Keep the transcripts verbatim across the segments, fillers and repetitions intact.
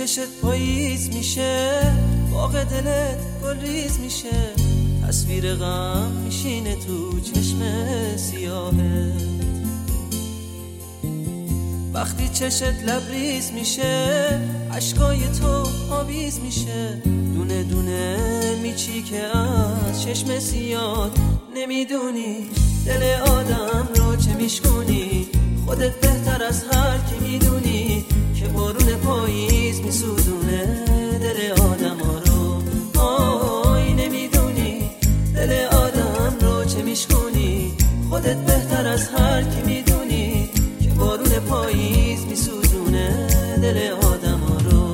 چشت پاییز میشه، باغ دلت گل ریز میشه، تصویر غم میشینه تو چشم سیاهت. وقتی چشت لبریز میشه، اشکای تو آویز میشه، دونه دونه میچی که از چشم سیاه. نمیدونی دل آدم رو چه میشکنی، خودت بهتر از هر کی میدونی که بارون پاییز میسوزونه دل آدم ها رو. آی نمیدونی دل آدم رو چه میشکنی، خودت بهتر از هر کی میدونی که بارون پاییز میسوزونه دل آدم ها رو.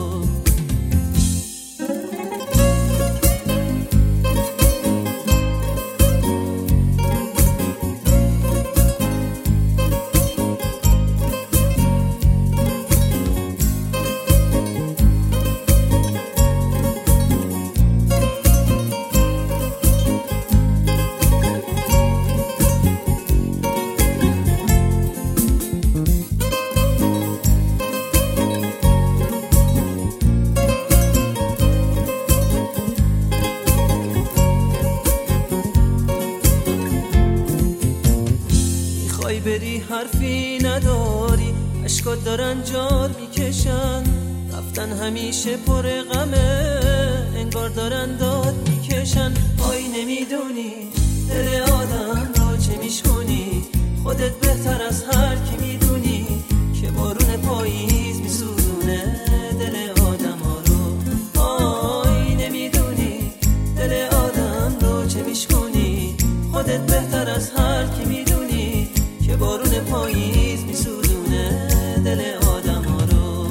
بری حرفی نداری، اشکات دارن جار میکشن، رفتن همیشه پر غمه، انگار دارن داد میکشن. آی نمیدونی دل آدم رو چه میشکنی، خودت بهتر از هر کی میدونی که بارون پاییز میسوزونه دل آدم ها رو. آی نمیدونی دل آدم رو چه میشکنی، خودت بهتر از هر کی میدونی که بارون پاییز میسوزونه دل آدم ها رو.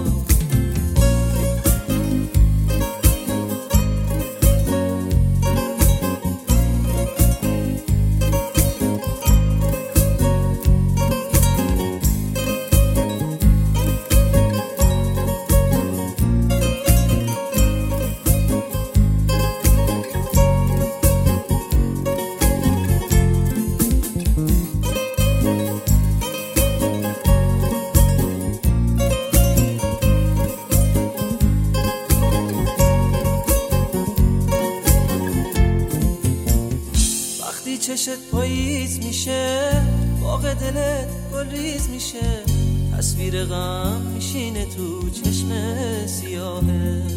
چشت پاییز میشه، باغ دلت گل ریز میشه، تصویر غم میشینه تو چشم سیاهت.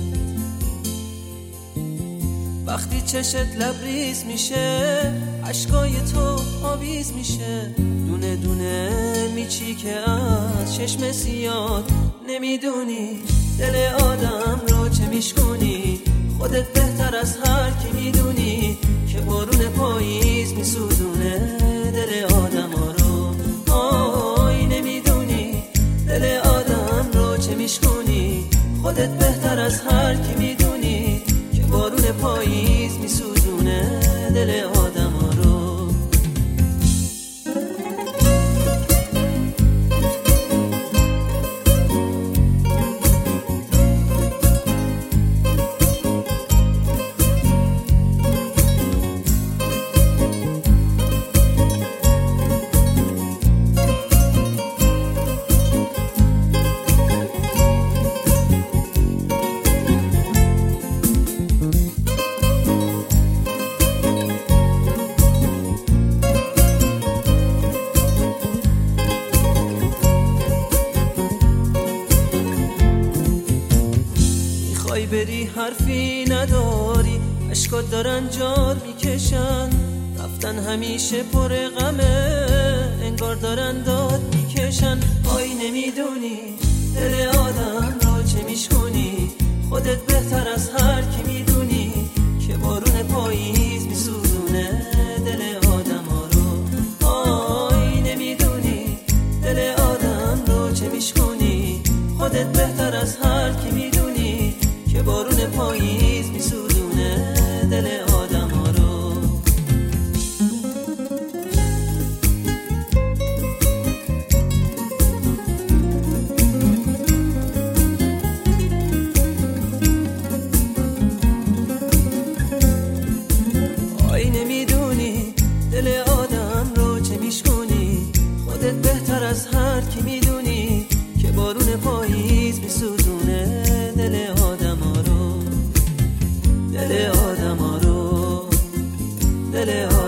وقتی چشت لبریز میشه، اشکای تو آویز میشه، دونه دونه میچی که از چشم سیاه. نمیدونی دل آدم رو چه میشکنی، خودت بهتر از هر کی میدونی که بارون پاییز میسوزونه دل آدم ها رو. آی نمیدونی دل آدم رو چه میشکنی، خودت بهتر از هر کی میدونی که بارون پاییز میسوزونه دل آدم ها رو. بری حرفی نداری، اشکات دارن جار میکشن، رفتن همیشه پر غمه، انگار دارن داد میکشن. آی نمیدونی دل آدم رو چه میشکنی، خودت بهتر از هر کی میدونی که بارون پاییز میسوزونه دل آدم ها رو. آی نمیدونی دل آدم رو چه میشکنی، خودت بهتر از هر کی میدونی که بارون پاییز میسوزونه دل آدم ها رو. آی نمیدونی دل آدم رو چه میشکنی، خودت بهتر از هر کی میدونی که بارون پاییز میسوزونه دل آدم. دل ها